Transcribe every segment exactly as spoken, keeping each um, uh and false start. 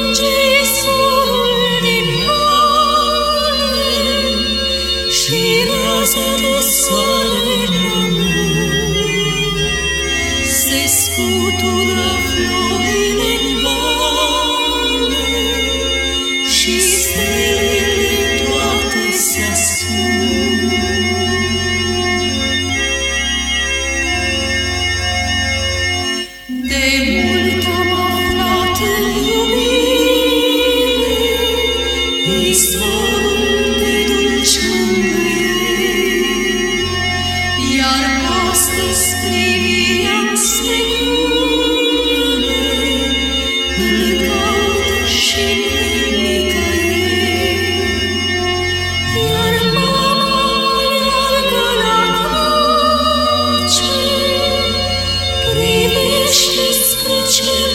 strânge izvorul din mare și raza de soare la munte. Se scutură florile-n vale și stelele toate se ascund. De mult am aflat în iubire izvorul de dulci mângâieri, iar astăzi privirea-n spre culme, îl caută și-n nicăieri. Iar mama aleargă la cruce, privește spre cer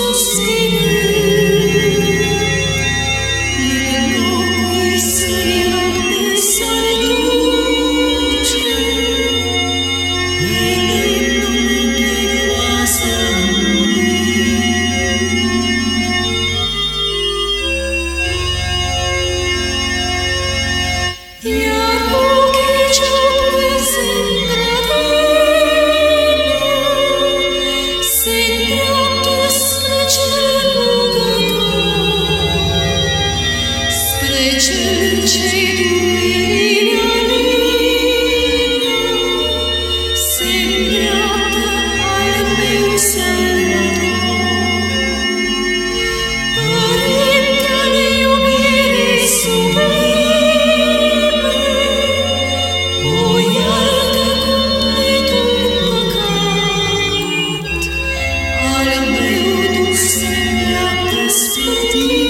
suspinând, în locul săi noapte s-ar duce, pe lemnul de groasă murind. Iar ochii ce-au prins în grădină se îndreaptă spre cel rugător, spre cel ce-i durerile alină, se îndreaptă al meu Salvator. Părinte al iubirii sublime, o iartă cumpletul păcat, al meu Duh se îndreaptă spre tine.